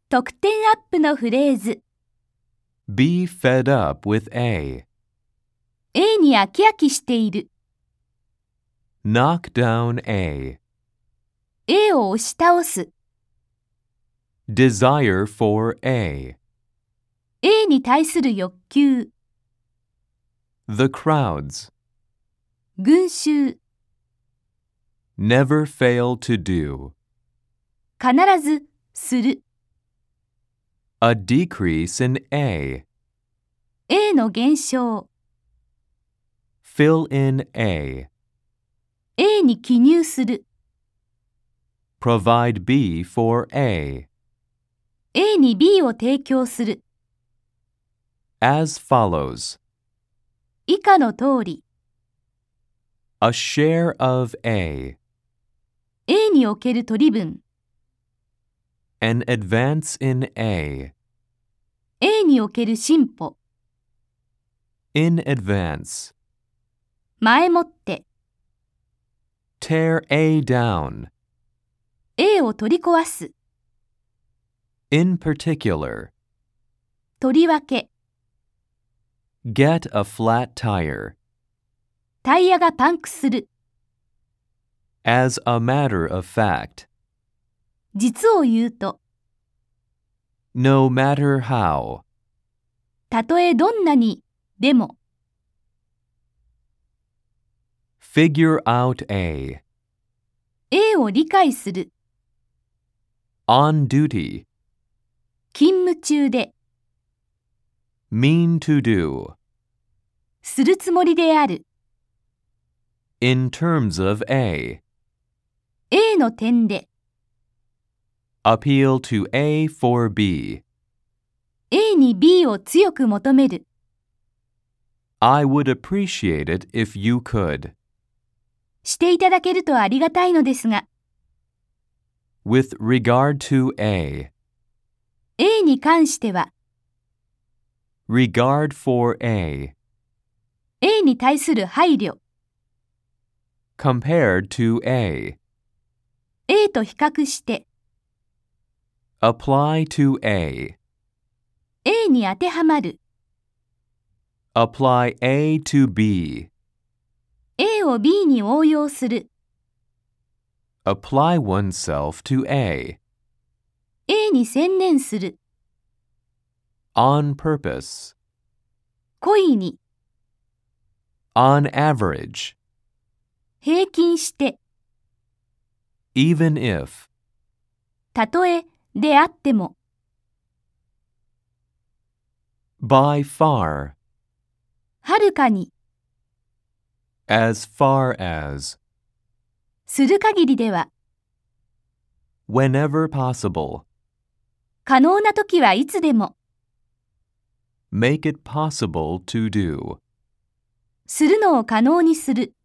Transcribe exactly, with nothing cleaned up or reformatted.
得点アップのフレーズ。 Be fed up with A. A に飽き飽きしている。 Knock down A. A を押し倒す。 Desire for A. A に対する欲求。 The crowds. 群衆。 Never fail to do. 必ず、する。 A decrease in A. A の減少。 Fill in A. A に記入する。 Provide B for A. A に B を提供する。 As follows. 以下の通り。 A share of A. A における取り分。 An advance in A. A における進歩。 In advance. 前もって。 Tear A down. A を取り壊す。 In particular. とりわけ。 Get a flat tire. タイヤがパンクする。 As a matter of fact. 実を言うと。 No matter how. たとえどんなに、でも。 Figure out A. A を理解する。 On duty. 勤務中で。 Mean to do. するつもりである。 In terms of A. A の点で。 Appeal to A for B. A に B を強く求める。 I would appreciate it if you could. していただけるとありがたいのですが。 With regard to A. A に関しては。 Regard for A. A に対する配慮。 Compared to A. A と比較して。 Apply to A. A に当てはまる。 Apply A to B. A を B に応用する。 Apply oneself to A. A に専念する。 On purpose. 故意に。 On average. 平均して。 Even if. たとえであっても。 By far. はるかに。 As far as. する限りでは。 Whenever possible. 可能な時はいつでも。 Make it possible to do. するのを可能にする。